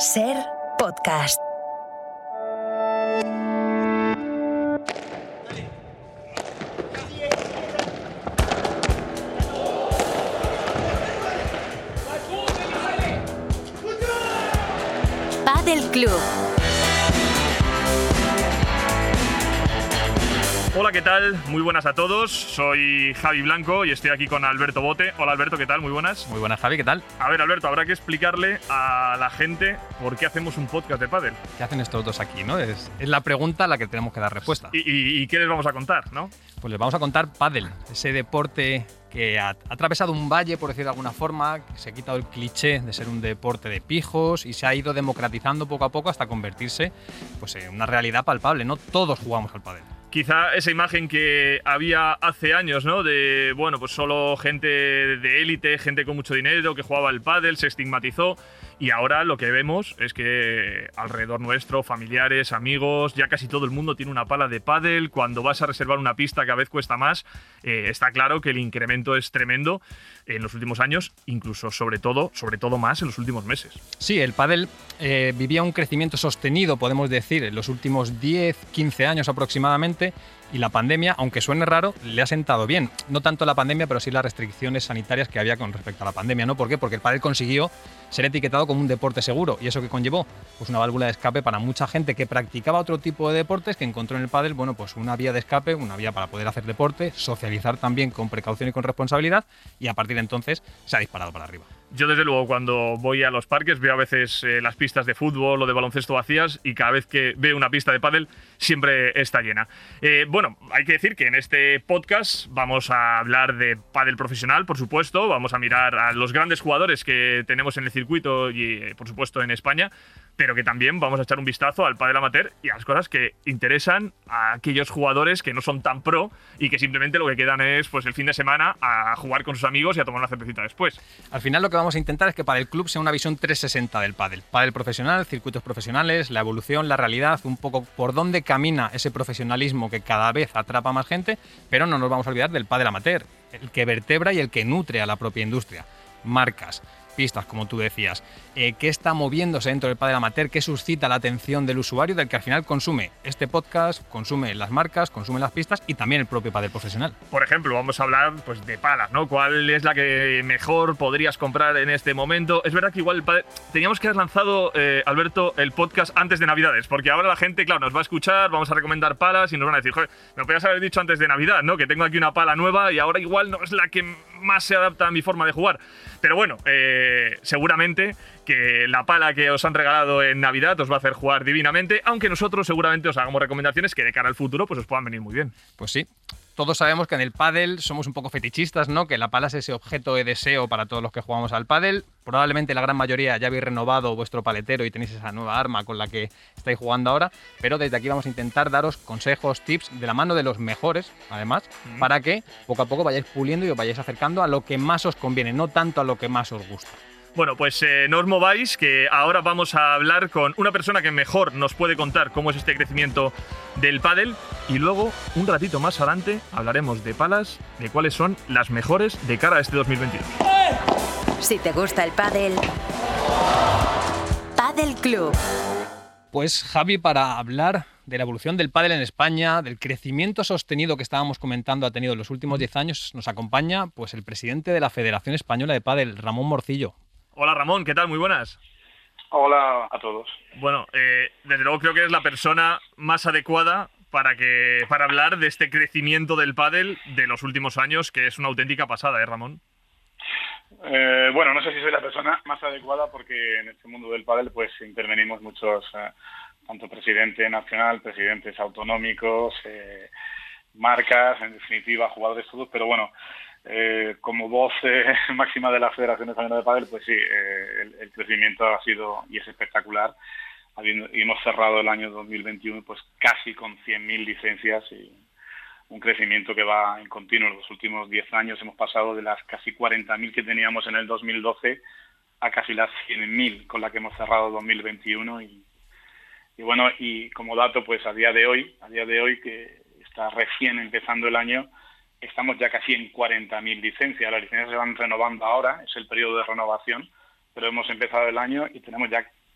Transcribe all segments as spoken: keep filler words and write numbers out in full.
Ser Podcast. Padel Club. Hola, ¿qué tal? Muy buenas a todos. Soy Javi Blanco y estoy aquí con Alberto Bote. Hola, Alberto, ¿qué tal? Muy buenas. Muy buenas, Javi, ¿qué tal? A ver, Alberto, habrá que explicarle a la gente por qué hacemos un podcast de pádel. ¿Qué hacen estos dos aquí, no? Es, es la pregunta a la que tenemos que dar respuesta. ¿Y, y, y qué les vamos a contar, no? Pues les vamos a contar pádel, ese deporte que ha, ha atravesado un valle, por decirlo de alguna forma, que se ha quitado el cliché de ser un deporte de pijos y se ha ido democratizando poco a poco hasta convertirse pues, en una realidad palpable, ¿no? Todos jugamos al pádel. Quizá esa imagen que había hace años, ¿no? De, bueno, pues solo gente de élite, gente con mucho dinero que jugaba al pádel, se estigmatizó. Y ahora lo que vemos es que alrededor nuestro, familiares, amigos, ya casi todo el mundo tiene una pala de pádel. Cuando vas a reservar una pista cada vez cuesta más. Eh, está claro que el incremento es tremendo en los últimos años, incluso sobre todo, sobre todo más en los últimos meses. Sí, el pádel eh, vivía un crecimiento sostenido, podemos decir, en los últimos diez, quince años aproximadamente. Y la pandemia, aunque suene raro, le ha sentado bien. No tanto la pandemia, pero sí las restricciones sanitarias que había con respecto a la pandemia, ¿no? ¿Por qué? Porque el pádel consiguió ser etiquetado como un deporte seguro. ¿Y eso qué conllevó? Pues una válvula de escape para mucha gente que practicaba otro tipo de deportes, que encontró en el pádel, bueno, pues una vía de escape, una vía para poder hacer deporte, socializar también con precaución y con responsabilidad, y a partir de entonces se ha disparado para arriba. Yo, desde luego, cuando voy a los parques veo a veces eh, las pistas de fútbol o de baloncesto vacías, y cada vez que veo una pista de pádel siempre está llena. Eh, bueno, hay que decir que en este podcast vamos a hablar de pádel profesional, por supuesto. Vamos a mirar a los grandes jugadores que tenemos en el circuito y, eh, por supuesto, en España, pero que también vamos a echar un vistazo al pádel amateur y a las cosas que interesan a aquellos jugadores que no son tan pro y que simplemente lo que quedan es pues el fin de semana a jugar con sus amigos y a tomar una cervecita después. Al final lo que vamos a intentar es que Padel Club sea una visión trescientos sesenta del pádel. Pádel profesional, circuitos profesionales, la evolución, la realidad, un poco por dónde camina ese profesionalismo que cada vez atrapa más gente, pero no nos vamos a olvidar del pádel amateur, el que vertebra y el que nutre a la propia industria. Marcas, pistas, como tú decías, eh, qué está moviéndose dentro del pádel amateur, qué suscita la atención del usuario, del que al final consume este podcast, consume las marcas, consume las pistas y también el propio pádel profesional. Por ejemplo, vamos a hablar pues de palas, ¿no? ¿Cuál es la que mejor podrías comprar en este momento? Es verdad que igual el pádel... teníamos que haber lanzado, eh, Alberto, el podcast antes de Navidades, porque ahora la gente, claro, nos va a escuchar, vamos a recomendar palas y nos van a decir, joder, me podías haber dicho antes de Navidad, ¿no? Que tengo aquí una pala nueva y ahora igual no es la que más se adapta a mi forma de jugar. Pero bueno, eh, seguramente que la pala que os han regalado en Navidad os va a hacer jugar divinamente, aunque nosotros seguramente os hagamos recomendaciones que de cara al futuro pues os puedan venir muy bien. Pues sí. Todos sabemos que en el pádel somos un poco fetichistas, ¿no? Que la pala es ese objeto de deseo para todos los que jugamos al pádel. Probablemente la gran mayoría ya habéis renovado vuestro paletero y tenéis esa nueva arma con la que estáis jugando ahora, pero desde aquí vamos a intentar daros consejos, tips de la mano de los mejores, además, mm. para que poco a poco vayáis puliendo y os vayáis acercando a lo que más os conviene, no tanto a lo que más os gusta. Bueno, pues eh, no os mováis, que ahora vamos a hablar con una persona que mejor nos puede contar cómo es este crecimiento del pádel, y luego, un ratito más adelante, hablaremos de palas, de cuáles son las mejores de cara a este dos mil veintidós. Si te gusta el pádel, Padel Club. Pues Javi, para hablar de la evolución del pádel en España, del crecimiento sostenido que estábamos comentando ha tenido en los últimos diez años, nos acompaña pues el presidente de la Federación Española de Pádel, Ramón Morcillo. Hola, Ramón, ¿qué tal? Muy buenas. Hola a todos. Bueno, eh, desde luego creo que eres la persona más adecuada para que para hablar de este crecimiento del pádel de los últimos años, que es una auténtica pasada, ¿eh, Ramón? Eh, bueno, no sé si soy la persona más adecuada, porque en este mundo del pádel pues intervenimos muchos, eh, tanto presidente nacional, presidentes autonómicos, eh, marcas, en definitiva jugadores todos, pero bueno, eh, como voz eh, máxima de la Federación Española de Pádel, pues sí, eh, el, el crecimiento ha sido y es espectacular. Habiendo, y hemos cerrado el año dos mil veintiuno pues casi con cien mil licencias y un crecimiento que va en continuo. En los últimos diez años hemos pasado de las casi cuarenta mil que teníamos en el dos mil doce a casi las cien mil con la que hemos cerrado dos mil veintiuno. Y, y bueno, y como dato, pues a día de hoy, a día de hoy que está recién empezando el año, estamos ya casi en cuarenta mil licencias. Las licencias se van renovando ahora, es el periodo de renovación, pero hemos empezado el año y tenemos ya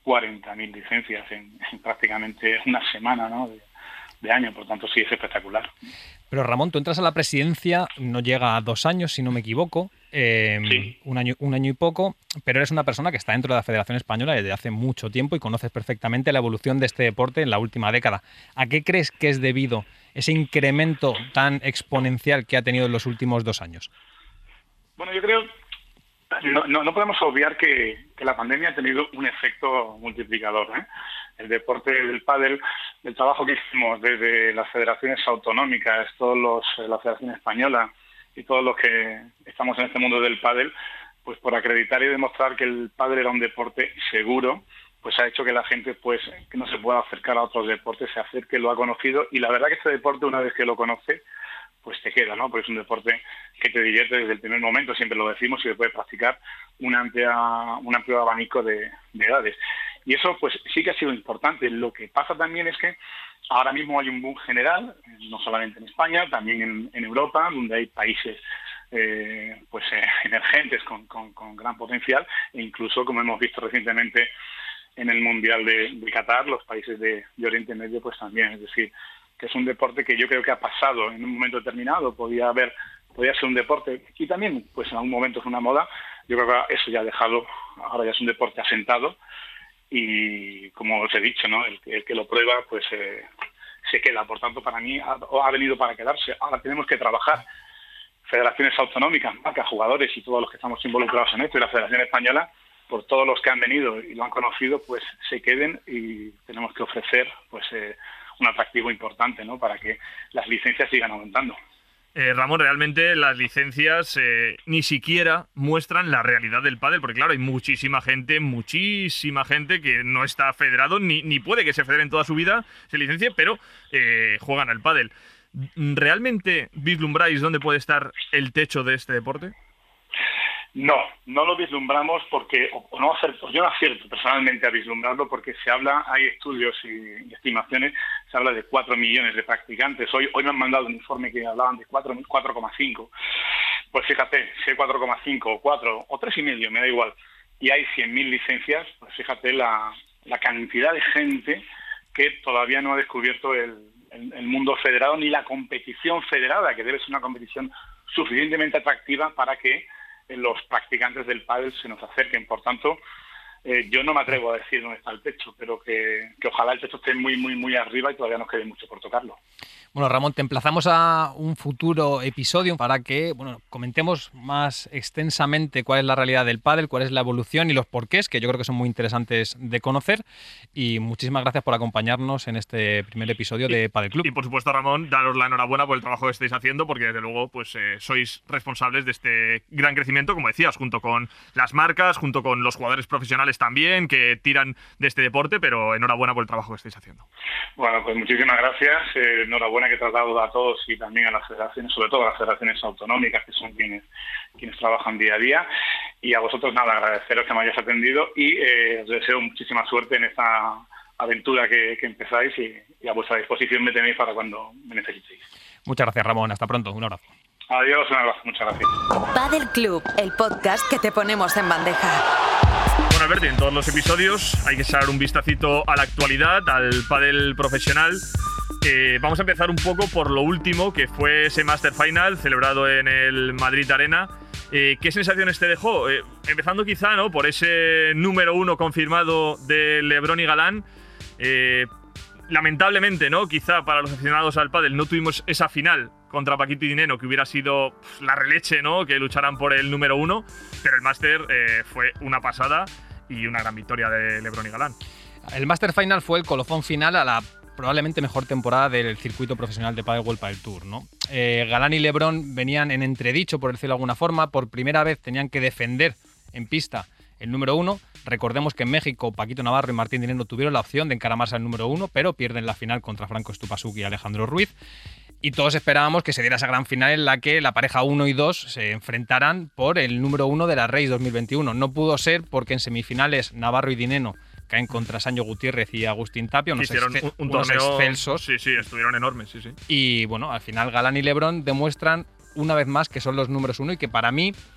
cuarenta mil licencias en, en prácticamente una semana, ¿no? de, de año, por tanto sí es espectacular. Pero Ramón, tú entras a la presidencia, no llega a dos años, si no me equivoco, eh, sí. un año, un año y poco, pero eres una persona que está dentro de la Federación Española desde hace mucho tiempo y conoces perfectamente la evolución de este deporte en la última década. ¿A qué crees que es debido ese incremento tan exponencial que ha tenido en los últimos dos años? Bueno, yo creo, no, no, no podemos obviar que, que la pandemia ha tenido un efecto multiplicador, ¿eh? El deporte del pádel, el trabajo que hicimos desde las federaciones autonómicas, todos los, la Federación Española y todos los que estamos en este mundo del pádel, pues por acreditar y demostrar que el pádel era un deporte seguro, pues ha hecho que la gente pues que no se pueda acercar a otros deportes, se acerque, lo ha conocido, y la verdad que este deporte, una vez que lo conoce, pues te queda, ¿no? Porque es un deporte que te divierte desde el primer momento, siempre lo decimos, y se puede practicar un amplia, un amplio abanico de, de edades. Y eso pues sí que ha sido importante. Lo que pasa también es que ahora mismo hay un boom general, no solamente en España, también en, en Europa, donde hay países eh, pues eh, emergentes con, con, con gran potencial, e incluso, como hemos visto recientemente en el Mundial de, de Qatar, los países de, de Oriente Medio pues también. Es decir, que es un deporte que yo creo que ha pasado en un momento determinado, podía haber, podía ser un deporte, y también pues en algún momento es una moda. Yo creo que eso ya ha dejado, ahora ya es un deporte asentado, y como os he dicho, ¿no? El, el que lo prueba pues eh, se queda. Por tanto, para mí ha, ha venido para quedarse. Ahora tenemos que trabajar, federaciones autonómicas, marcas, jugadores y todos los que estamos involucrados en esto, y la Federación Española, por todos los que han venido y lo han conocido, pues se queden, y tenemos que ofrecer pues eh, un atractivo importante, ¿no? Para que las licencias sigan aumentando. Eh, Ramón, realmente las licencias eh, ni siquiera muestran la realidad del pádel, porque claro, hay muchísima gente, muchísima gente que no está federado, ni, ni puede que se federen toda su vida, se licencie, pero eh, juegan al pádel. ¿Realmente vislumbráis dónde puede estar el techo de este deporte? No, no lo vislumbramos porque, o no acierto, yo no acierto personalmente a vislumbrarlo, porque se habla, hay estudios y, y estimaciones, se habla de cuatro millones de practicantes. Hoy hoy me han mandado un informe que hablaban de cuatro coma cinco. Pues fíjate, si hay cuatro coma cinco o cuatro o tres y medio, me da igual, y hay cien mil licencias, pues fíjate la, la cantidad de gente que todavía no ha descubierto el, el, el mundo federado, ni la competición federada, que debe ser una competición suficientemente atractiva para que los practicantes del pádel se nos acerquen. Por tanto, eh, yo no me atrevo a decir dónde está el techo, pero que, que ojalá el techo esté muy, muy, muy arriba y todavía nos quede mucho por tocarlo. Bueno, Ramón, te emplazamos a un futuro episodio para que bueno, comentemos más extensamente cuál es la realidad del pádel, cuál es la evolución y los porqués, que yo creo que son muy interesantes de conocer. Y muchísimas gracias por acompañarnos en este primer episodio de Padel Club. Y por supuesto, Ramón, daros la enhorabuena por el trabajo que estáis haciendo, porque desde luego pues eh, sois responsables de este gran crecimiento, como decías, junto con las marcas, junto con los jugadores profesionales también, que tiran de este deporte, pero enhorabuena por el trabajo que estáis haciendo. Bueno, pues muchísimas gracias. Eh, enhorabuena que he tratado a todos y también a las federaciones, sobre todo a las federaciones autonómicas, que son quienes quienes trabajan día a día. Y a vosotros, nada, agradeceros que me hayáis atendido, y eh, os deseo muchísima suerte en esta aventura que, que empezáis, y, y a vuestra disposición me tenéis para cuando me necesitéis. Muchas gracias, Ramón. Hasta pronto. Un abrazo. Adiós, un abrazo. Muchas gracias. Padel Club, el podcast que te ponemos en bandeja. Bueno, Alberti, en todos los episodios hay que echar un vistacito a la actualidad, al pádel profesional. Eh, vamos a empezar un poco por lo último, que fue ese Master Final celebrado en el Madrid Arena. Eh, ¿Qué sensaciones te dejó? Eh, empezando quizá, ¿no?, por ese número uno confirmado de LeBron y Galán. Eh, lamentablemente, ¿no?, quizá para los aficionados al pádel no tuvimos esa final contra Paquito y Dineno, que hubiera sido pff, la releche, ¿no?, que lucharan por el número uno. Pero el Master eh, fue una pasada y una gran victoria de LeBron y Galán. El Master Final fue el colofón final a la probablemente mejor temporada del circuito profesional de Padel World Padel Tour, ¿no? Eh, Galán y LeBron venían en entredicho, por decirlo de alguna forma. Por primera vez tenían que defender en pista el número uno. Recordemos que en México Paquito Navarro y Martín Dineno tuvieron la opción de encaramarse al número uno, pero pierden la final contra Franco Stupasuk y Alejandro Ruiz. Y todos esperábamos que se diera esa gran final en la que la pareja uno y dos se enfrentaran por el número uno de la Race dos mil veintiuno. No pudo ser porque en semifinales Navarro y Dineno caen contra Sancho Gutiérrez y Agustín Tapia, unos, hicieron exce- un, un unos torneo excelsos. Sí, sí, estuvieron enormes, sí, sí. Y bueno, al final Galán y LeBron demuestran una vez más que son los números uno, y que para mí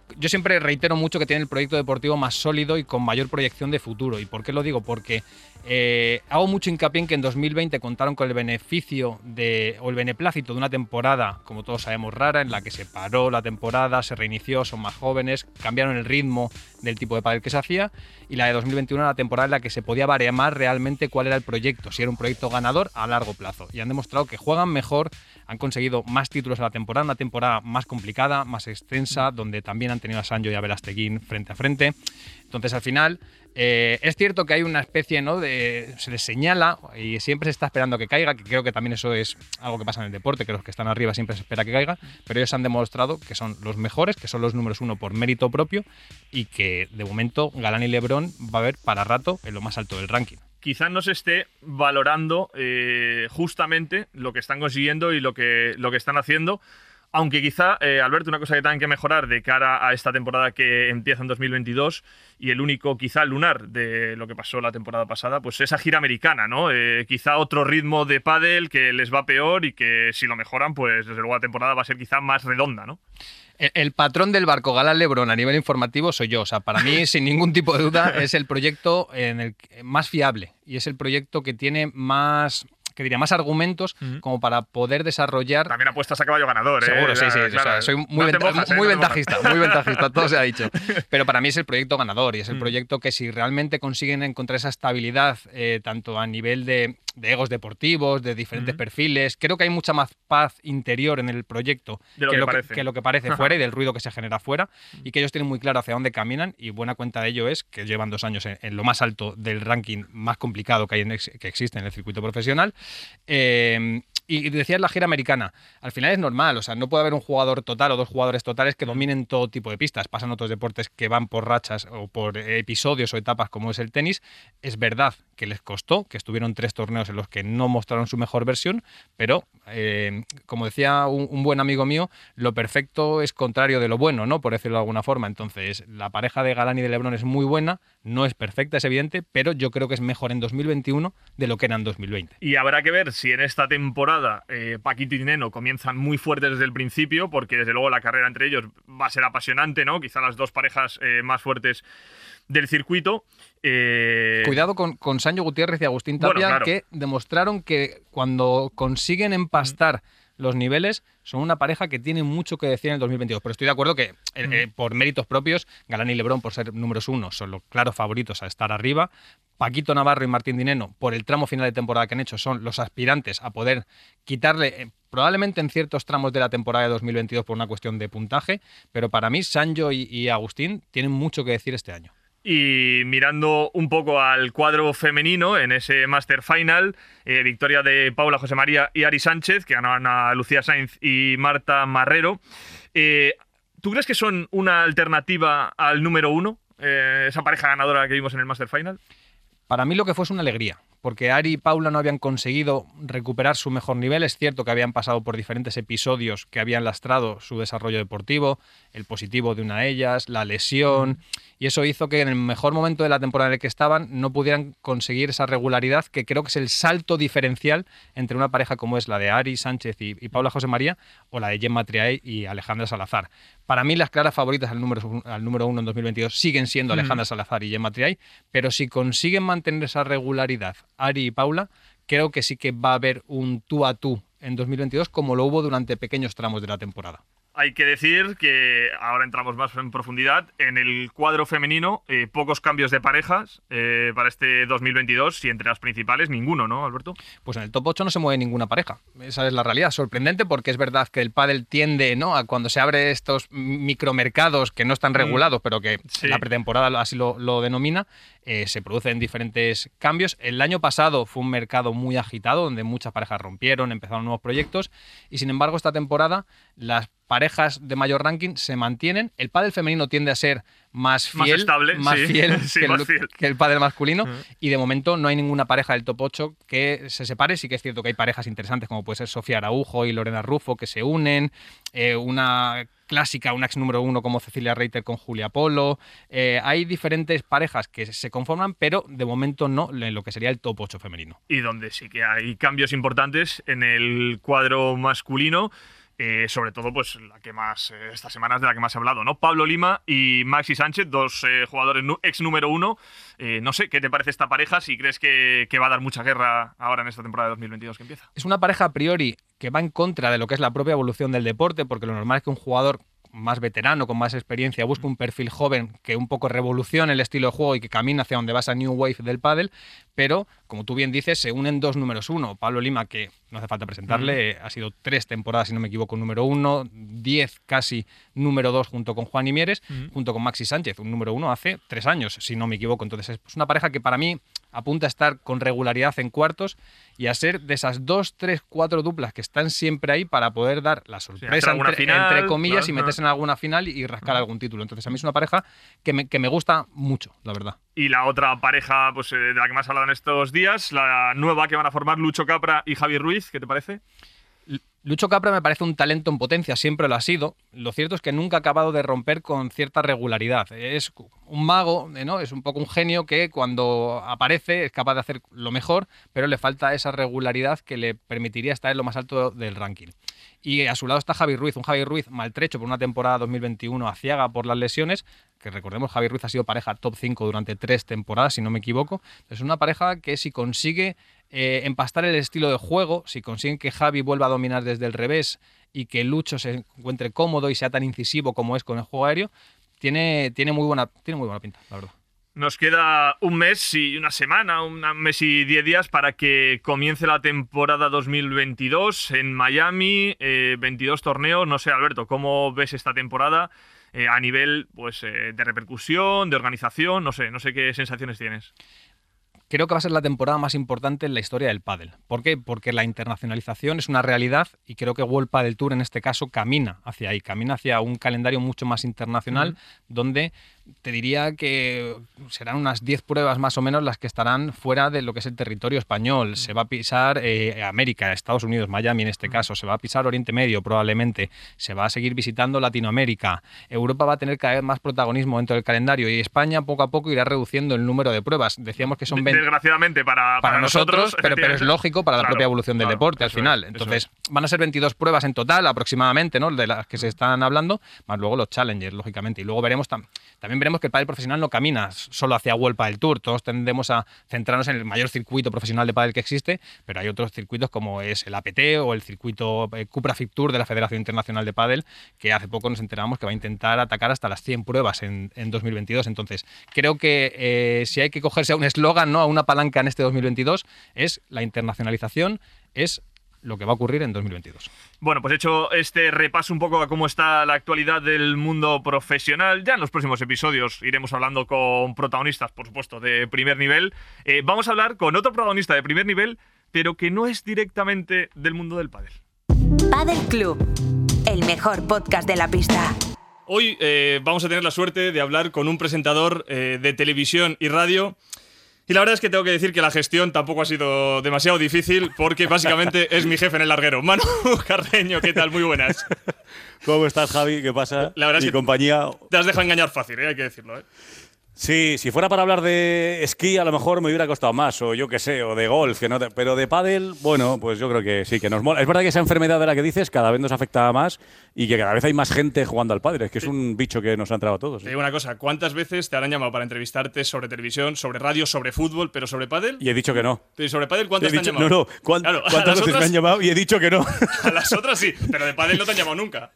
yo siempre reitero mucho que tiene el proyecto deportivo más sólido y con mayor proyección de futuro. ¿Y por qué lo digo? Porque eh, hago mucho hincapié en que en dos mil veinte contaron con el beneficio de, o el beneplácito de una temporada, como todos sabemos, rara, en la que se paró la temporada, se reinició, son más jóvenes, cambiaron el ritmo del tipo de pádel que se hacía, y la de dos mil veintiuno era la temporada en la que se podía variar realmente cuál era el proyecto, si era un proyecto ganador a largo plazo. Y han demostrado que juegan mejor, han conseguido más títulos a la temporada, una temporada más complicada, más extensa, donde también han tenido a Sancho y a Velasteguín frente a frente. Entonces, al final, eh, es cierto que hay una especie, ¿no?, de, se les señala y siempre se está esperando que caiga, que creo que también eso es algo que pasa en el deporte, que los que están arriba siempre se espera que caiga, pero ellos han demostrado que son los mejores, que son los números uno por mérito propio y que, de momento, Galán y LeBron va a haber para rato en lo más alto del ranking. Quizás no se esté valorando eh, justamente lo que están consiguiendo y lo que, lo que están haciendo. Aunque quizá, eh, Alberto, una cosa que tengan que mejorar de cara a esta temporada que empieza en dos mil veintidós y el único quizá lunar de lo que pasó la temporada pasada, pues esa gira americana, ¿no? Eh, quizá otro ritmo de pádel que les va peor y que si lo mejoran, pues desde luego la temporada va a ser quizá más redonda, ¿no? El, el patrón del barco Galán LeBron a nivel informativo soy yo. O sea, para mí, sin ningún tipo de duda, es el proyecto en el más fiable y es el proyecto que tiene más... que diría, más argumentos uh-huh. como para poder desarrollar... También apuestas a caballo ganador, ¿eh? Seguro, sí, sí. Claro, o sea, soy muy, no venta mojas, muy ¿eh? ventajista, no muy ventajista, todo se ha dicho. Pero para mí es el proyecto ganador y es el uh-huh. proyecto que si realmente consiguen encontrar esa estabilidad, eh, tanto a nivel de, de egos deportivos, de diferentes uh-huh. perfiles, creo que hay mucha más paz interior en el proyecto de lo que, que, lo parece. que, que lo que parece fuera y del ruido que se genera fuera uh-huh. y que ellos tienen muy claro hacia dónde caminan y buena cuenta de ello es que llevan dos años en, en lo más alto del ranking más complicado que, hay en, que existe en el circuito profesional. Eh, Y decías la gira americana, al final es normal, o sea, no puede haber un jugador total o dos jugadores totales que dominen todo tipo de pistas. Pasan otros deportes que van por rachas o por episodios o etapas como es el tenis. Es verdad que les costó, que estuvieron tres torneos en los que no mostraron su mejor versión, pero eh, como decía un, un buen amigo mío, lo perfecto es contrario de lo bueno, ¿no? Por decirlo de alguna forma. Entonces, la pareja de Galán y de LeBron es muy buena, no es perfecta, es evidente, pero yo creo que es mejor en dos mil veintiuno de lo que era en dos mil veinte. Y habrá que ver si en esta temporada eh, Paquito y Neno comienzan muy fuertes desde el principio, porque desde luego la carrera entre ellos va a ser apasionante, ¿no? Quizá las dos parejas eh, más fuertes del circuito. Eh... Cuidado con, con Sancho Gutiérrez y Agustín Tapia, bueno, claro. que demostraron que cuando consiguen empastar mm. los niveles, son una pareja que tiene mucho que decir en el dos mil veintidós. Pero estoy de acuerdo que, eh, mm. eh, por méritos propios, Galán y LeBron, por ser números uno, son los claros favoritos a estar arriba. Paquito Navarro y Martín Dineno, por el tramo final de temporada que han hecho, son los aspirantes a poder quitarle, eh, probablemente en ciertos tramos de la temporada de dos mil veintidós por una cuestión de puntaje, pero para mí Sancho y, y Agustín tienen mucho que decir este año. Y mirando un poco al cuadro femenino en ese Master Final, eh, victoria de Paula José María y Ari Sánchez, que ganaban a Lucía Sainz y Marta Marrero. Eh, ¿Tú crees que son una alternativa al número uno, eh, esa pareja ganadora que vimos en el Master Final? Para mí lo que fue es una alegría, porque Ari y Paula no habían conseguido recuperar su mejor nivel. Es cierto que habían pasado por diferentes episodios que habían lastrado su desarrollo deportivo, el positivo de una de ellas, la lesión, y eso hizo que en el mejor momento de la temporada en el que estaban no pudieran conseguir esa regularidad que creo que es el salto diferencial entre una pareja como es la de Ari Sánchez y, y Paula José María o la de Gemma Triay y Alejandra Salazar. Para mí las claras favoritas al número, al número uno en dos mil veintidós siguen siendo Alejandra Salazar y Gemma Triay, pero si consiguen mantener esa regularidad Ari y Paula, creo que sí que va a haber un tú a tú en dos mil veintidós como lo hubo durante pequeños tramos de la temporada. Hay que decir que ahora entramos más en profundidad. En el cuadro femenino, eh, pocos cambios de parejas eh, para este dos mil veintidós y entre las principales ninguno, ¿no, Alberto? Pues en el top ocho no se mueve ninguna pareja. Esa es la realidad. Sorprendente porque es verdad que el pádel tiende, ¿no?, a cuando se abre estos micromercados que no están regulados, mm. pero que sí. la pretemporada así lo, lo denomina, eh, se producen diferentes cambios. El año pasado fue un mercado muy agitado donde muchas parejas rompieron, empezaron nuevos proyectos y sin embargo esta temporada las parejas de mayor ranking se mantienen. El pádel femenino tiende a ser más fiel, más, estable, más sí. fiel, sí, que, más el, fiel que el pádel masculino uh-huh. y de momento no hay ninguna pareja del top ocho que se separe. Sí que es cierto que hay parejas interesantes como puede ser Sofía Araujo y Lorena Rufo que se unen, eh, una clásica, una ex número uno como Cecilia Reiter con Julia Polo. Eh, hay diferentes parejas que se conforman, pero de momento no en lo que sería el top ocho femenino. Y donde sí que hay cambios importantes en el cuadro masculino. Eh, sobre todo, pues la que más, eh, estas semanas de la que más he hablado, ¿no? Pablo Lima y Maxi Sánchez, dos eh, jugadores nu- ex número uno. Eh, no sé, ¿qué te parece esta pareja? Si crees que, que va a dar mucha guerra ahora en esta temporada de dos mil veintidós que empieza. Es una pareja a priori que va en contra de lo que es la propia evolución del deporte, porque lo normal es que un jugador más veterano, con más experiencia, busque un perfil joven que un poco revolucione el estilo de juego y que camine hacia donde va esa new wave del pádel, pero, como tú bien dices, se unen dos números uno. Pablo Lima, que no hace falta presentarle, mm. ha sido tres temporadas, si no me equivoco, número uno, diez casi número dos junto con Juan Mieres, mm. junto con Maxi Sánchez, un número uno hace tres años, si no me equivoco. Entonces es una pareja que para mí apunta a estar con regularidad en cuartos y a ser de esas dos, tres, cuatro duplas que están siempre ahí para poder dar la sorpresa, sí, entre, final, entre comillas, claro, y meterse en alguna final y rascar uh-huh. algún título. Entonces a mí es una pareja que me, que me gusta mucho, la verdad. Y la otra pareja, pues, de la que más has hablado en estos días, la nueva que van a formar Lucho Capra y Javi Ruiz, ¿qué te parece? Lucho Capra me parece un talento en potencia, siempre lo ha sido. Lo cierto es que nunca ha acabado de romper con cierta regularidad. Es un mago, ¿no? Es un poco un genio que cuando aparece es capaz de hacer lo mejor, pero le falta esa regularidad que le permitiría estar en lo más alto del ranking. Y a su lado está Javi Ruiz, un Javi Ruiz maltrecho por una temporada dos mil veintiuno aciaga por las lesiones, que recordemos, Javi Ruiz ha sido pareja top cinco durante tres temporadas, si no me equivoco. Es una pareja que si consigue eh, empastar el estilo de juego, si consiguen que Javi vuelva a dominar desde el revés y que Lucho se encuentre cómodo y sea tan incisivo como es con el juego aéreo, tiene, tiene, muy, buena, tiene muy buena pinta, la verdad. Nos queda un mes y una semana, un mes y diez días para que comience la temporada dos mil veintidós en Miami, eh, veintidós torneos. No sé, Alberto, ¿cómo ves esta temporada eh, a nivel pues, eh, de repercusión, de organización? No sé, no sé qué sensaciones tienes. Creo que va a ser la temporada más importante en la historia del pádel. ¿Por qué? Porque la internacionalización es una realidad y creo que World Padel Tour en este caso camina hacia ahí, camina hacia un calendario mucho más internacional, mm. donde te diría que serán unas diez pruebas más o menos las que estarán fuera de lo que es el territorio español. Mm. Se va a pisar eh, América, Estados Unidos, Miami en este mm. caso, se va a pisar Oriente Medio probablemente, se va a seguir visitando Latinoamérica. Europa va a tener cada vez más protagonismo dentro del calendario y España poco a poco irá reduciendo el número de pruebas. Decíamos que son veinte. Desgraciadamente para, para, para nosotros, nosotros pero, pero es lógico para la claro, propia evolución del claro, deporte al final. Es, Entonces, es. van a ser veintidós pruebas en total aproximadamente, ¿no? De las que se están hablando, más luego los challengers, lógicamente. Y luego veremos tam- también veremos que el pádel profesional no camina solo hacia World Padel Tour. Todos tendemos a centrarnos en el mayor circuito profesional de pádel que existe, pero hay otros circuitos como es el A P T o el circuito eh, Cupra F I B Tour de la Federación Internacional de Pádel, que hace poco nos enteramos que va a intentar atacar hasta las cien pruebas en, en dos mil veintidós. Entonces, creo que eh, si hay que cogerse a un eslogan, ¿no? A una palanca en este dos mil veintidós, es la internacionalización, es lo que va a ocurrir en dos mil veintidós. Bueno, pues hecho este repaso un poco a cómo está la actualidad del mundo profesional, ya en los próximos episodios iremos hablando con protagonistas, por supuesto, de primer nivel. Eh, vamos a hablar con otro protagonista de primer nivel, pero que no es directamente del mundo del pádel. Padel Club, el mejor podcast de la pista. Hoy eh, vamos a tener la suerte de hablar con un presentador eh, de televisión y radio. Y la verdad es que tengo que decir que la gestión tampoco ha sido demasiado difícil porque básicamente es mi jefe en el larguero. Manu Carreño, ¿qué tal? Muy buenas. ¿Cómo estás, Javi? ¿Qué pasa? La verdad Mi es que compañía... te has dejado engañar fácil, ¿eh? Hay que decirlo, ¿eh? Sí, si fuera para hablar de esquí a lo mejor me hubiera costado más, o yo qué sé, o de golf, que no te... pero de pádel, bueno, pues yo creo que sí, que nos mola. Es verdad que esa enfermedad de la que dices cada vez nos afecta más y que cada vez hay más gente jugando al pádel, es que es un bicho que nos ha entrado a todos. Te digo una cosa, ¿cuántas veces te habrán llamado para entrevistarte sobre televisión, sobre radio, sobre fútbol, pero sobre pádel? Y he dicho que no. ¿Sobre pádel cuántas te han dicho, llamado? No, no, ¿cuán, claro, ¿cuántas veces otras, me han llamado? Y he dicho que no. A las otras sí, pero de pádel no te han llamado nunca.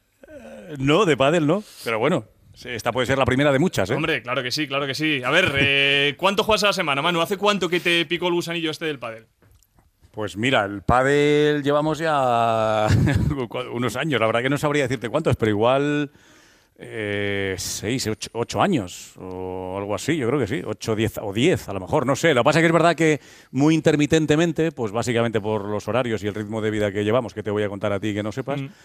No, de pádel no, pero bueno. Esta puede ser la primera de muchas, ¿eh? Hombre, claro que sí, claro que sí. A ver, eh, ¿cuánto juegas a la semana, Manu? ¿Hace cuánto que te picó el gusanillo este del pádel? Pues mira, el pádel llevamos ya unos años. La verdad que no sabría decirte cuántos, pero igual eh, seis, ocho, ocho años o algo así. Yo creo que sí, ocho, diez o diez a lo mejor. No sé. Lo que pasa es que es verdad que muy intermitentemente, pues básicamente por los horarios y el ritmo de vida que llevamos, que te voy a contar a ti que no sepas. Mm.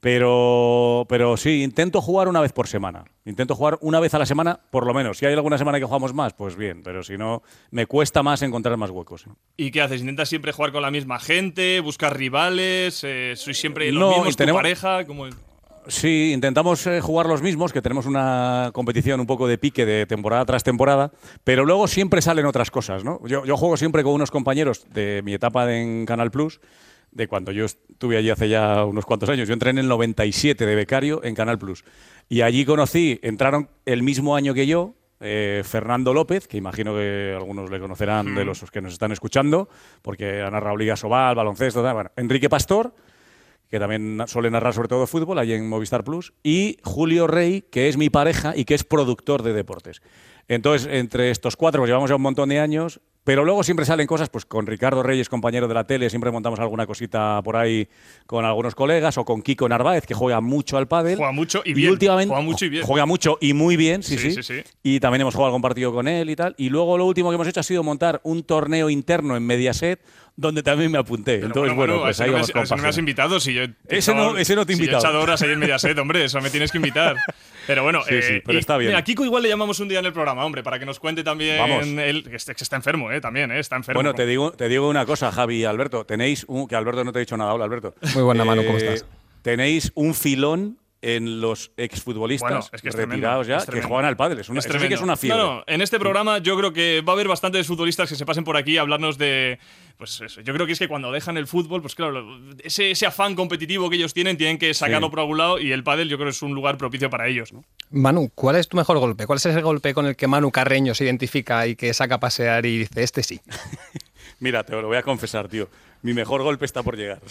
Pero, pero sí, intento jugar una vez por semana. Intento jugar una vez a la semana, por lo menos. Si hay alguna semana que jugamos más, pues bien. Pero si no, me cuesta más encontrar más huecos. ¿Y qué haces? ¿Intentas siempre jugar con la misma gente? ¿Buscar rivales? Eh, ¿Sois siempre los no, mismos? tenemos... ¿Tu pareja? ¿Cómo es? Sí, intentamos eh, jugar los mismos, que tenemos una competición un poco de pique de temporada tras temporada, pero luego siempre salen otras cosas, ¿no? Yo, yo juego siempre con unos compañeros de mi etapa en Canal Plus, de cuando yo estuve allí hace ya unos cuantos años. Yo entré en el noventa y siete de becario en Canal Plus. Y allí conocí, entraron el mismo año que yo, eh, Fernando López, que imagino que algunos le conocerán mm. de los que nos están escuchando, porque ha narrado Liga Sobal, baloncesto, tal. Bueno, Enrique Pastor, que también suele narrar sobre todo fútbol, allí en Movistar Plus, y Julio Rey, que es mi pareja y que es productor de deportes. Entonces, entre estos cuatro, pues llevamos ya un montón de años, pero luego siempre salen cosas, pues con Ricardo Reyes, compañero de la tele, siempre montamos alguna cosita por ahí con algunos colegas, o con Kiko Narváez, que juega mucho al pádel. Juega mucho y bien. Y últimamente, juega mucho y bien. Juega mucho y muy bien, sí sí, sí, sí, sí. Y también hemos jugado algún partido con él y tal. Y luego lo último que hemos hecho ha sido montar un torneo interno en Mediaset, donde también me apunté. Pero Entonces, bueno, bueno, pues ahí no vamos me, con has, no me has invitado. Si yo ese, echado, no, ese no te he invitado. Si yo he echado horas ahí en Mediaset, hombre, eso me tienes que invitar. Pero bueno, sí, eh, sí, pero y, está bien. Mira, a Kiko igual le llamamos un día en el programa, hombre, para que nos cuente también. Vamos. Él, que está, que está enfermo, eh, también, eh, está enfermo. Bueno, te digo, te digo una cosa, Javi y Alberto. Tenéis un. Que Alberto no te ha dicho nada. Hola, Alberto. Muy buena eh, mano, ¿cómo estás? Tenéis un filón en los exfutbolistas bueno, es que es retirados tremendo, ya que juegan al pádel. Es una, es eso sí que es una fiebre. No, no, en este programa yo creo que va a haber bastantes futbolistas que se pasen por aquí a hablarnos de. Pues eso, yo creo que es que cuando dejan el fútbol, pues claro, ese, ese afán competitivo que ellos tienen, tienen que sacarlo sí. por algún lado, y el pádel yo creo que es un lugar propicio para ellos, ¿no? Manu, ¿cuál es tu mejor golpe? ¿Cuál es ese golpe con el que Manu Carreño se identifica y que saca a pasear y dice, este sí? Mira, te lo voy a confesar, tío. Mi mejor golpe está por llegar.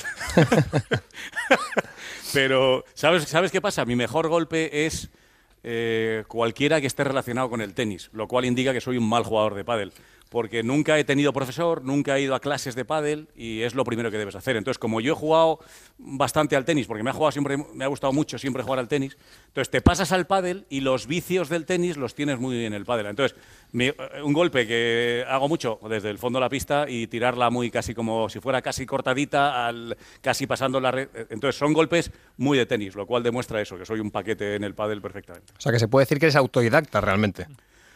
Pero, ¿sabes, ¿sabes qué pasa? Mi mejor golpe es eh, cualquiera que esté relacionado con el tenis, lo cual indica que soy un mal jugador de pádel. Porque nunca he tenido profesor, nunca he ido a clases de pádel y es lo primero que debes hacer. Entonces, como yo he jugado bastante al tenis, porque me ha jugado siempre, me ha gustado mucho siempre jugar al tenis, entonces te pasas al pádel y los vicios del tenis los tienes muy en el pádel. Entonces, mi, un golpe que hago mucho desde el fondo de la pista y tirarla muy casi como si fuera casi cortadita, al, casi pasando la red. Entonces, son golpes muy de tenis, lo cual demuestra eso, que soy un paquete en el pádel perfectamente. O sea, que se puede decir que eres autodidacta realmente.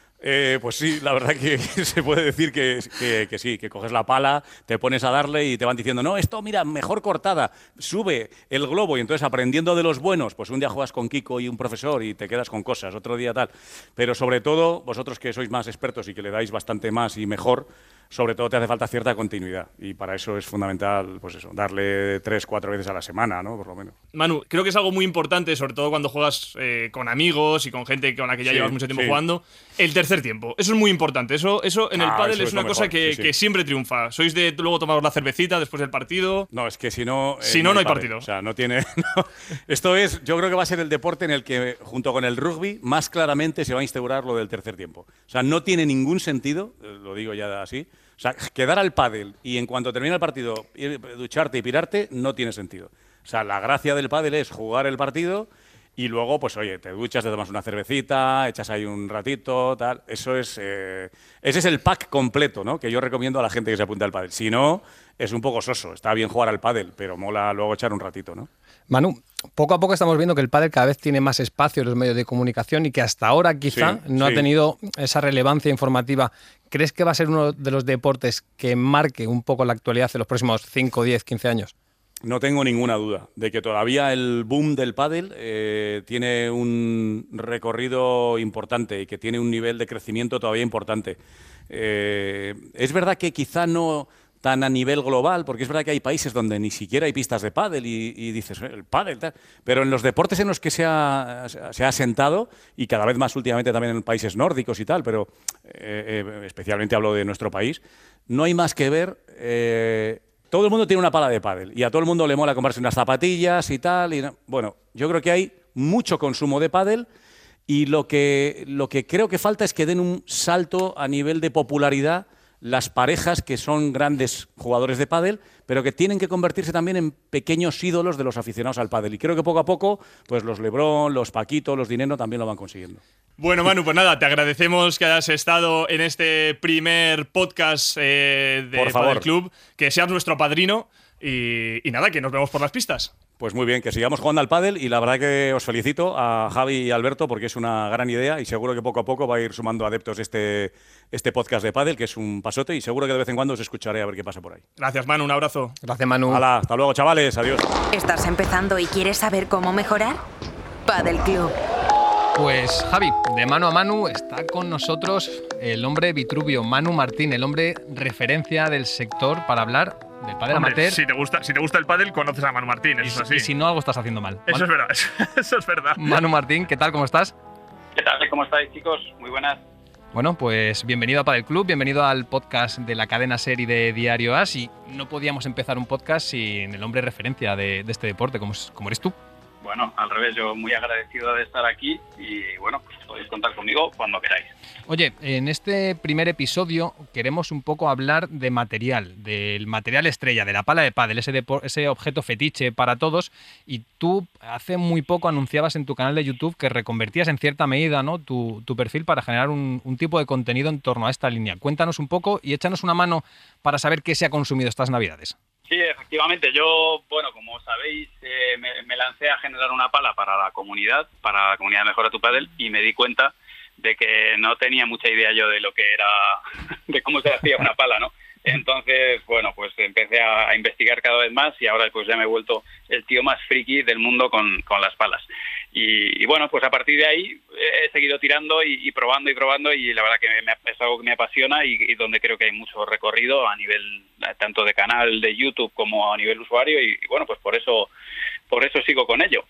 Eh, pues sí, la verdad que se puede decir que, que, que sí, que coges la pala, te pones a darle y te van diciendo, no, esto, mira, mejor cortada, sube el globo, y entonces aprendiendo de los buenos, pues un día juegas con Kiko y un profesor y te quedas con cosas, otro día tal. Pero sobre todo, vosotros que sois más expertos y que le dais bastante más y mejor, sobre todo te hace falta cierta continuidad, y para eso es fundamental, pues eso, darle tres, cuatro veces a la semana, ¿no? Por lo menos. Manu, creo que es algo muy importante, sobre todo cuando juegas eh, con amigos y con gente con la que ya sí, llevas mucho tiempo sí. jugando. El tercer tiempo, eso es muy importante. Eso, eso en el ah, pádel es es una cosa mejor. que, sí, sí. que siempre triunfa. Sois de luego tomaros la cervecita después del partido. No, es que si no. Eh, si no, no hay pádel. partido. O sea, no tiene. No. Esto es, yo creo que va a ser el deporte en el que, junto con el rugby, más claramente se va a instaurar lo del tercer tiempo. O sea, no tiene ningún sentido, lo digo ya así. O sea, quedar al pádel y en cuanto termina el partido, ir, ducharte y pirarte, no tiene sentido. O sea, la gracia del pádel es jugar el partido y luego, pues oye, te duchas, te tomas una cervecita, echas ahí un ratito, tal. Eso es, eh, ese es el pack completo, ¿no? Que yo recomiendo a la gente que se apunte al pádel. Si no, es un poco soso. Está bien jugar al pádel, pero mola luego echar un ratito, ¿no? Manu, poco a poco estamos viendo que el pádel cada vez tiene más espacio en los medios de comunicación y que hasta ahora quizá sí, no sí. ha tenido esa relevancia informativa. ¿Crees que va a ser uno de los deportes que marque un poco la actualidad en los próximos cinco, diez, quince años? No tengo ninguna duda de que todavía el boom del pádel eh, tiene un recorrido importante y que tiene un nivel de crecimiento todavía importante. Eh, es verdad que quizá no tan a nivel global, porque es verdad que hay países donde ni siquiera hay pistas de pádel y, y dices, el pádel, tal. Pero en los deportes en los que se ha, se ha asentado, y cada vez más últimamente también en países nórdicos y tal, pero eh, eh, especialmente hablo de nuestro país, no hay más que ver... Eh, todo el mundo tiene una pala de pádel y a todo el mundo le mola comprarse unas zapatillas y tal. Y no, bueno, yo creo que hay mucho consumo de pádel y lo que, lo que creo que falta es que den un salto a nivel de popularidad las parejas que son grandes jugadores de pádel, pero que tienen que convertirse también en pequeños ídolos de los aficionados al pádel. Y creo que poco a poco, pues los Lebron, los Paquito, los Dinero también lo van consiguiendo. Bueno, Manu, pues nada, te agradecemos que hayas estado en este primer podcast eh, de por favor. Padel Club, que seas nuestro padrino y, y nada, que nos vemos por las pistas. Pues muy bien, que sigamos jugando al pádel y la verdad que os felicito a Javi y Alberto porque es una gran idea y seguro que poco a poco va a ir sumando adeptos este, este podcast de pádel, que es un pasote, y seguro que de vez en cuando os escucharé a ver qué pasa por ahí. Gracias, Manu, un abrazo. Gracias, Manu. Hala, hasta luego, chavales, adiós. ¿Estás empezando y quieres saber cómo mejorar? Padel Club. Pues Javi, de mano a mano está con nosotros el hombre Vitruvio, Manu Martín, el hombre referencia del sector para hablar del pádel Hombre, amateur. si te gusta, si te gusta el pádel, conoces a Manu Martín, eso y, es así. y si no, algo estás haciendo mal. Eso es verdad, eso es verdad. Manu Martín, ¿qué tal? ¿Cómo estás? ¿Qué tal? ¿Cómo estáis, chicos? Muy buenas. Bueno, pues bienvenido a Padel Club, bienvenido al podcast de la cadena SER y de Diario As. Y no podíamos empezar un podcast sin el hombre referencia de, de este deporte, como, como eres tú. Bueno, al revés, yo muy agradecido de estar aquí y bueno, pues podéis contar conmigo cuando queráis. Oye, en este primer episodio queremos un poco hablar de material, del material estrella, de la pala de pádel, ese, depo- ese objeto fetiche para todos. Y tú hace muy poco anunciabas en tu canal de YouTube que reconvertías en cierta medida, ¿no?, tu, tu perfil para generar un, un tipo de contenido en torno a esta línea. Cuéntanos un poco y échanos una mano para saber qué se ha consumido estas Navidades. Sí, efectivamente. Yo, bueno, como sabéis, eh, me, me lancé a generar una pala para la comunidad, para la comunidad Mejora tu Padel, y me di cuenta de que no tenía mucha idea yo de lo que era, de cómo se hacía una pala, ¿no? Entonces, bueno, pues empecé a, a investigar cada vez más y ahora pues ya me he vuelto el tío más friki del mundo con, con las palas. Y, y bueno, pues a partir de ahí he seguido tirando y, y probando y probando y la verdad que me, es algo que me apasiona y, y donde creo que hay mucho recorrido a nivel tanto de canal de YouTube como a nivel usuario y, y bueno, pues por eso, por eso sigo con ello.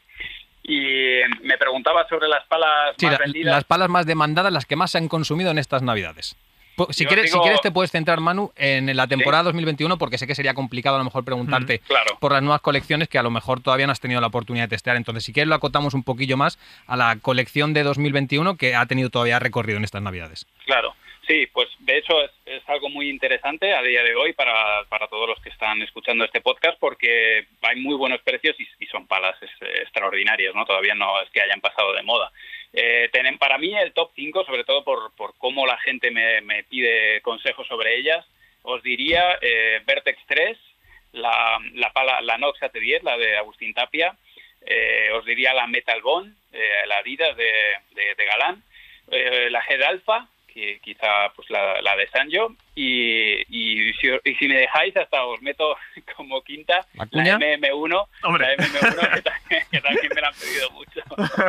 Y me preguntaba sobre las palas sí, más la, vendidas. Las palas más demandadas, las que más se han consumido en estas Navidades. Si Yo quieres, digo... si quieres te puedes centrar, Manu, en la temporada ¿Sí? dos mil veintiuno, porque sé que sería complicado a lo mejor preguntarte Mm, claro. por las nuevas colecciones que a lo mejor todavía no has tenido la oportunidad de testear. Entonces, si quieres lo acotamos un poquillo más a la colección de dos mil veintiuno que ha tenido todavía recorrido en estas Navidades. Claro, sí, pues de hecho es, es algo muy interesante a día de hoy para, para todos los que están escuchando este podcast porque hay muy buenos precios y, y son palas es, extraordinarias, ¿no? Todavía no es que hayan pasado de moda. Eh, tienen para mí el top cinco, sobre todo por, por cómo la gente me, me pide consejos sobre ellas, os diría eh, Vertex tres, la, la pala, la Nox A T diez, la de Agustín Tapia, eh, os diría la Metal Bond, eh, la Adidas de, de, de Galán, eh, la Head Alpha, que quizá pues la, la de Sanyo, y, y, si, y si me dejáis hasta os meto como quinta ¿La, la M M uno, Hombre. la M M uno que, también, que también me la han pedido mucho.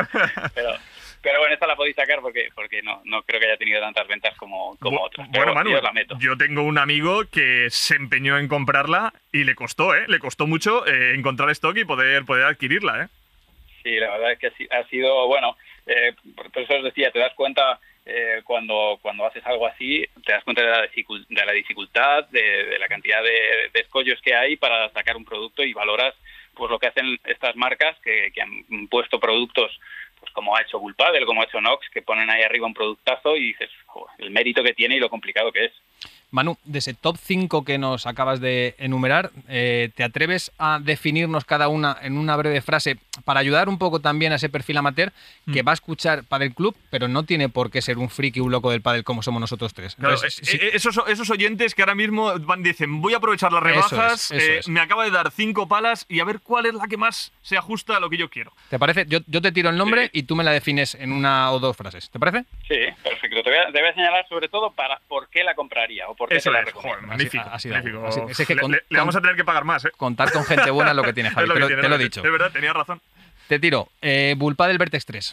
Pero, pero bueno, esta la podéis sacar porque porque no no creo que haya tenido tantas ventas como, como Bu- otras. Pero Bueno, Manu, yo os la meto. yo tengo un amigo que se empeñó en comprarla y le costó, ¿eh? Le costó mucho eh, encontrar stock y poder, poder adquirirla, ¿eh? Sí, la verdad es que ha si- ha sido, bueno, eh, por por eso os decía, te das cuenta eh, cuando cuando haces algo así, te das cuenta de la, dificul- de la dificultad, de, de la cantidad de, de escollos que hay para sacar un producto y valoras pues lo que hacen estas marcas que, que han puesto productos pues como ha hecho Bullpadel, como ha hecho Nox, que ponen ahí arriba un productazo y dices, joder, el mérito que tiene y lo complicado que es. Manu, de ese top cinco que nos acabas de enumerar, eh, ¿te atreves a definirnos cada una en una breve frase para ayudar un poco también a ese perfil amateur que Mm. va a escuchar Padel Club, pero no tiene por qué ser un friki, un loco del pádel como somos nosotros tres? Claro, Entonces, eh, sí- eh, esos, esos oyentes que ahora mismo van dicen, voy a aprovechar las Eso rebajas, es, eso eh, es. me acaba de dar cinco palas y a ver cuál es la que más se ajusta a lo que yo quiero. ¿Te parece? Yo, yo te tiro el nombre Sí. y tú me la defines en una o dos frases. ¿Te parece? Sí, perfecto. Te voy a, te voy a señalar sobre todo para por qué la compraría o por qué Eso te la es, recomiendo. joder, magnífico. Así- así da magnífico. gusto. Así- es que le, con- le- le vamos con- a tener que pagar más, ¿eh? Contar con gente buena es lo que tiene, Javi. Es lo te que lo, tiene, te es lo he que- dicho. Es verdad, tenías razón. Te tiro. Eh, Bullpadel Vertex tres.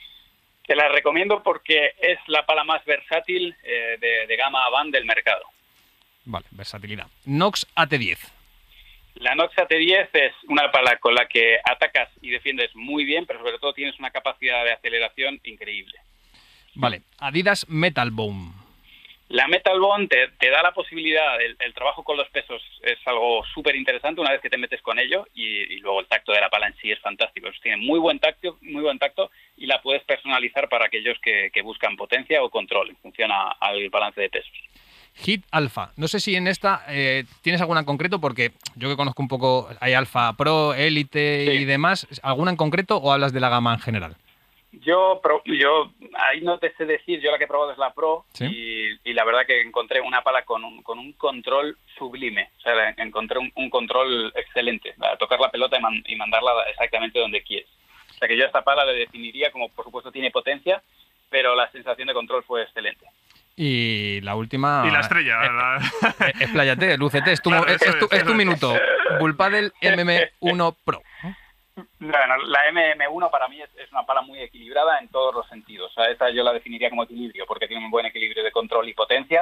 Te la recomiendo porque es la pala más versátil eh, de, de gama Avant del mercado. Vale, versatilidad. Nox A T diez. La Nox A T diez es una pala con la que atacas y defiendes muy bien, pero sobre todo tienes una capacidad de aceleración increíble. Vale. Adidas Metal Bone. La Metal Bond te, te da la posibilidad, el, el trabajo con los pesos es algo súper interesante una vez que te metes con ello y, y luego el tacto de la pala en sí es fantástico. Tiene muy buen tacto, muy buen tacto y la puedes personalizar para aquellos que, que buscan potencia o control en función a- al balance de pesos. Hit Alpha. No sé si en esta eh, tienes alguna en concreto, porque yo que conozco un poco, hay Alpha Pro, Elite Sí. y demás. ¿Alguna en concreto o hablas de la gama en general? Yo, pro- yo ahí no te sé decir, yo la que he probado es la Pro ¿Sí? y, y la verdad que encontré una pala con un, con un control sublime, o sea, encontré un, un control excelente, para tocar la pelota y, man- y mandarla exactamente donde quieres. O sea que yo a esta pala le definiría como, por supuesto, tiene potencia, pero la sensación de control fue excelente. Y la última... Y la estrella. Eh, la- eh, Expláyate, lúcete, es tu, Claro, es, eso es tu, es, es eso tu es. minuto. Bullpadel M M uno Pro. Bueno, la M M uno para mí es, es una pala muy equilibrada en todos los sentidos. O sea, esta yo la definiría como equilibrio porque tiene un buen equilibrio de control y potencia,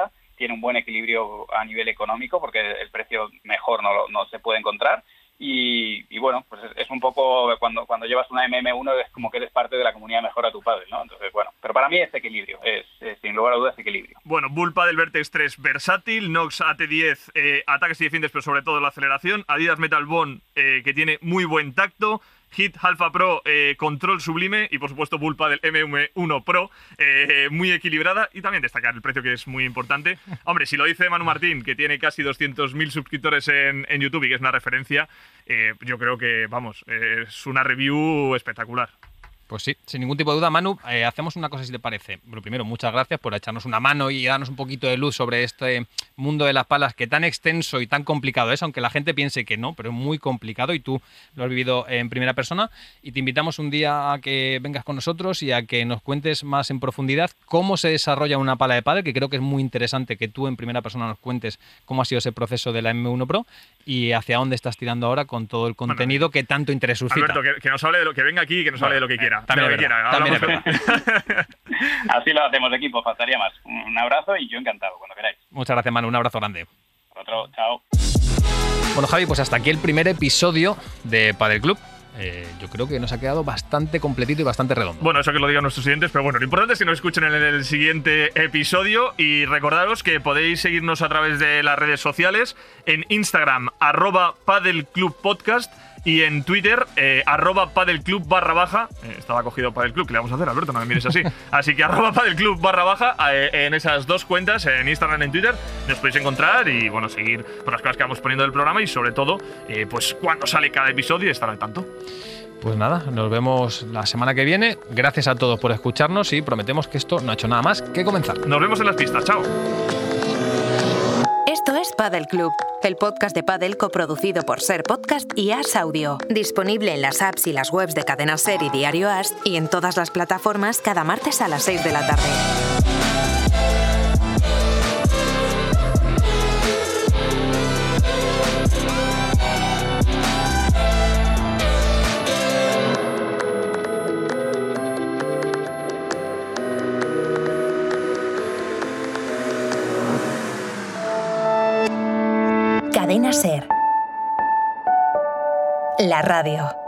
tiene un buen equilibrio a nivel económico, porque el precio mejor no, no se puede encontrar. Y, y bueno, pues es, es un poco cuando cuando llevas una M M uno es como que eres parte de la comunidad Mejora tu Pádel, ¿no? Entonces, bueno, pero para mí es equilibrio, es, es sin lugar a dudas equilibrio. Bueno, Bull Padel Vertex tres versátil, Nox A T diez eh, ataques y defiendes, pero sobre todo la aceleración, Adidas Metal Bond eh, que tiene muy buen tacto, Hit Alpha Pro, eh, control sublime y por supuesto Bull Padel M M uno Pro, eh, muy equilibrada, y también destacar el precio, que es muy importante. Hombre, si lo dice Manu Martín, que tiene casi doscientos mil suscriptores en, en YouTube y que es una referencia, eh, yo creo que, vamos, eh, es una review espectacular. Pues sí, sin ningún tipo de duda, Manu, eh, hacemos una cosa si te parece. Lo primero, muchas gracias por echarnos una mano y darnos un poquito de luz sobre este mundo de las palas, que tan extenso y tan complicado es, aunque la gente piense que no, pero es muy complicado y tú lo has vivido en primera persona. Y te invitamos un día a que vengas con nosotros y a que nos cuentes más en profundidad cómo se desarrolla una pala de pádel, que creo que es muy interesante que tú en primera persona nos cuentes cómo ha sido ese proceso de la M uno Pro y hacia dónde estás tirando ahora con todo el contenido bueno, que tanto interés suscita. Alberto, que, que nos hable de lo que venga aquí y que nos bueno, hable de lo que quiera. También de lo que quiera. También es verdad. Así lo hacemos, equipo, faltaría más. Un abrazo y yo encantado, cuando queráis. Muchas gracias, Manu, un abrazo grande. Otro, chao. Bueno, Javi, pues hasta aquí el primer episodio de Padel Club. Eh, yo creo que nos ha quedado bastante completito y bastante redondo. Bueno, eso que lo digan nuestros siguientes, pero bueno, lo importante es que nos escuchen en el siguiente episodio y recordaros que podéis seguirnos a través de las redes sociales, en Instagram, arroba padelclubpodcast, y en Twitter, eh, arroba padelclub barra baja. Eh, estaba cogido Padelclub, ¿qué le vamos a hacer, Alberto? No me mires así. Así que arroba padelclub barra baja, eh, en esas dos cuentas, en Instagram y en Twitter, nos podéis encontrar y, bueno, seguir por las cosas que vamos poniendo del programa y, sobre todo, eh, pues cuando sale cada episodio y estar al tanto. Pues nada, nos vemos la semana que viene. Gracias a todos por escucharnos y prometemos que esto no ha hecho nada más que comenzar. Nos vemos en las pistas. Chao. Esto es Padel Club, el podcast de pádel coproducido por Ser Podcast y As Audio. Disponible en las apps y las webs de Cadena Ser y Diario As y en todas las plataformas cada martes a las seis de la tarde. Cadena Ser. La radio.